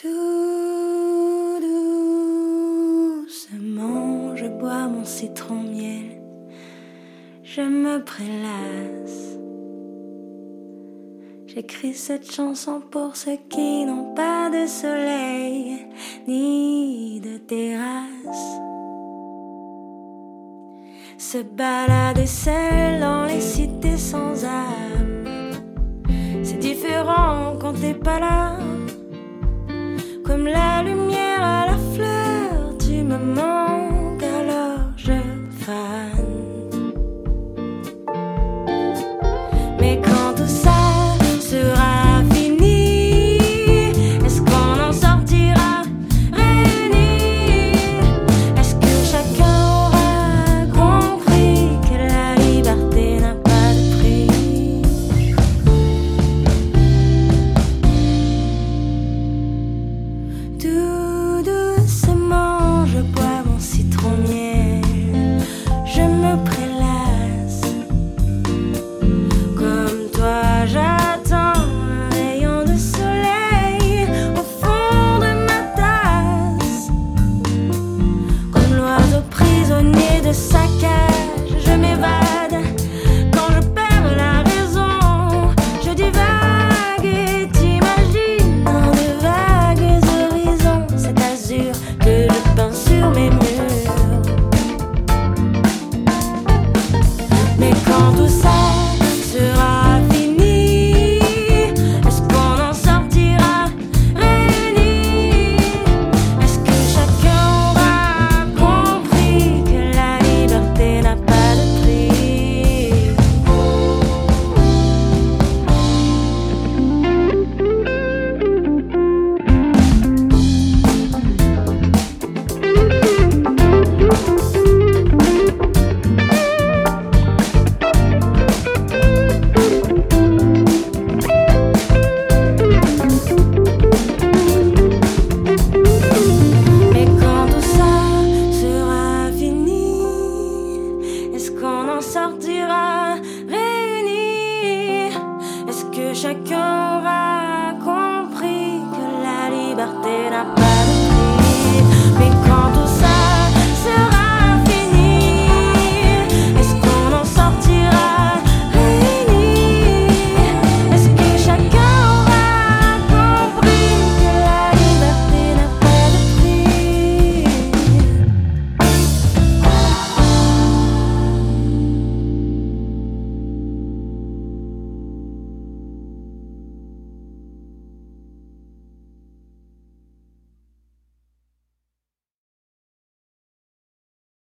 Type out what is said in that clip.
Tout doucement, je bois mon citron miel. Je me prélasse. J'écris cette chanson pour ceux qui n'ont pas de soleil ni de terrasse. Se balader seul dans les cités sans âme, c'est différent quand t'es pas là. Comme la lumière à la fleur, tu me manques alors je fane. Mais quand tout ça sera fini, est-ce qu'on en sortira réunis? Est-ce que chacun aura compris que la liberté n'a pas de prix? Do